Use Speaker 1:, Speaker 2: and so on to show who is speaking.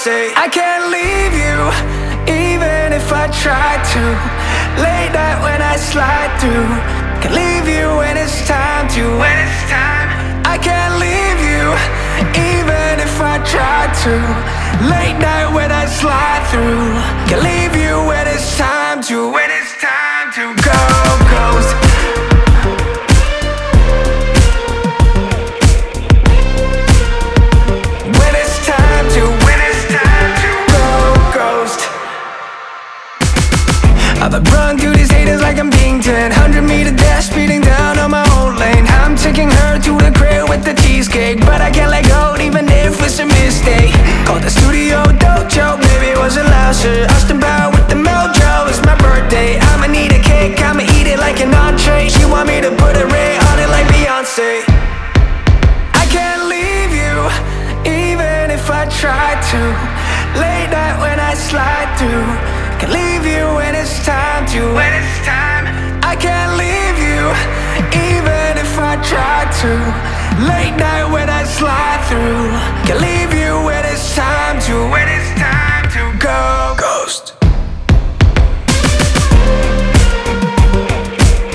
Speaker 1: Beyonce. I can't leave you, even if I try to. Late night when I slide through. Can leave you when it's time to. When it's time. I can't leave you, even if I try to. Late night when I slide through. Can leave you when it's time to. When it's time to go ghost. When it's time to go ghost. I've run through these haters like I'm being 10. 100-meter dash, speeding down on my own lane. I'm taking her to the crib with the cheesecake, but I can't let go even if it's a mistake. Called the studio dojo, baby, wasn't loud shit. Austin Power with the mojo, it's my birthday. I'ma need a cake, I'ma eat it like an entree. She want me to put a ring on it like Beyonce. I can't leave you, even if I try to. Late night when I slide through. Can leave you when it's time to. When it's time. I can't leave you,